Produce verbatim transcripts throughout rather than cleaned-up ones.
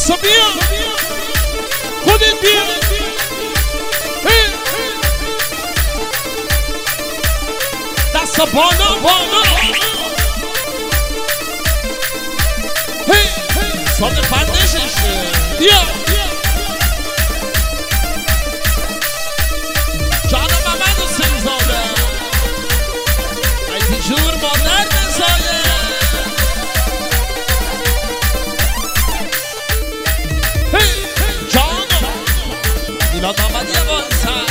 بسا بیا خودت بیا دستا بالا بالا سال فندشش بیا جان محمد حسین زاده ایتی جور مادر نزایه جانو میلاد محمد یه بایستن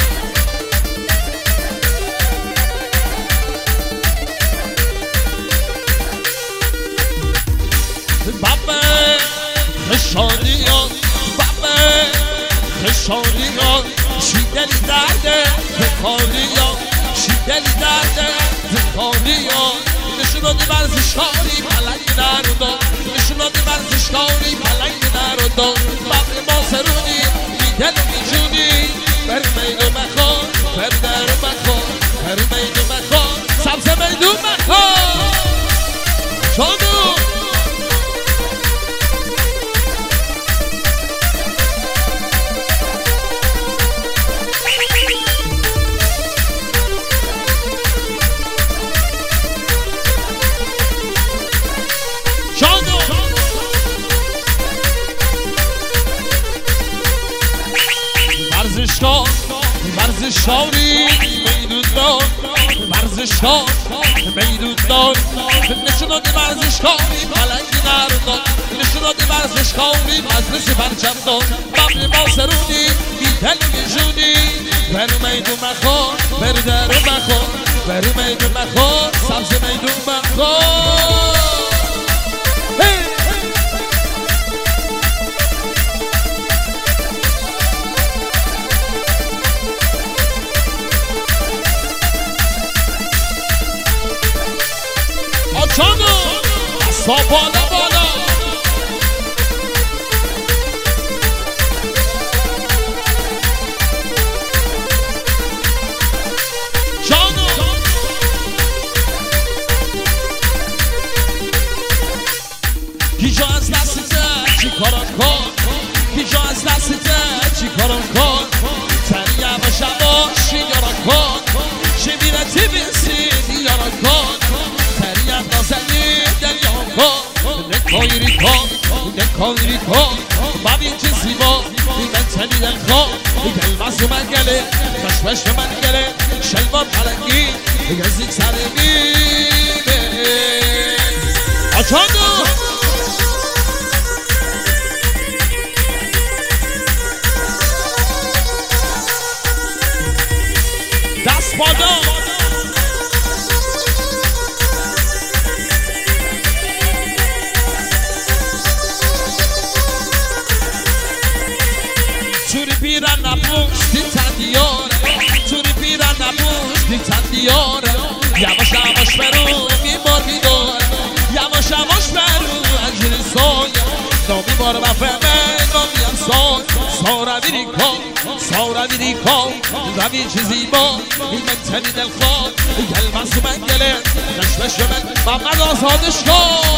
بابا خشانیان بابا خشانیان شیدلی درده دکانیان شیدلی درده دکانیان نشونادی ورزشکاری پلنگ نرودان نشونادی ورزشکاری پلنگ نرودان بابا ماسرونی میدل میجونی بر میدو مخان بر در مخان بر میدو مخان سبز میدو مخان شانو ورزشکار ورزشکاری میدون دار ورزشکار میدون دار نشونادی ورزشکاری پلنگی نردان نشونادی ورزشکاری مجلسی پرچم دار بابی ماسرونی میدل میجونی برو میدون مخان برو در مخان برو میدون مخان سبز میدون مخان جانو دستا بالا بالا جانو کیجا از دستته چی کاران کن کیجا از دستته چی کاران کن تری یواش یواش یاران کن چی میره تی بیسی یاران کن نازنی دلیان کن نکایری کن نکایری کن بابی چه زیبا من تنیدن کن گل مزو من گله کشمش من گله شلوار پلنگی گزیک سرمی آچانو دست بالا توری بیرن نبوش دی تندیاره توری بیرن نبوش دی تندیاره یواش یواش برو میمار میداره یواش یواش برو انجلی سایه نامی بار بفهمه نامی هم سای سارا بیری کن سارا بیری کن روی چیزی با من تنی دل خواه گل مصو من گله نشمش من محمد آزادش کن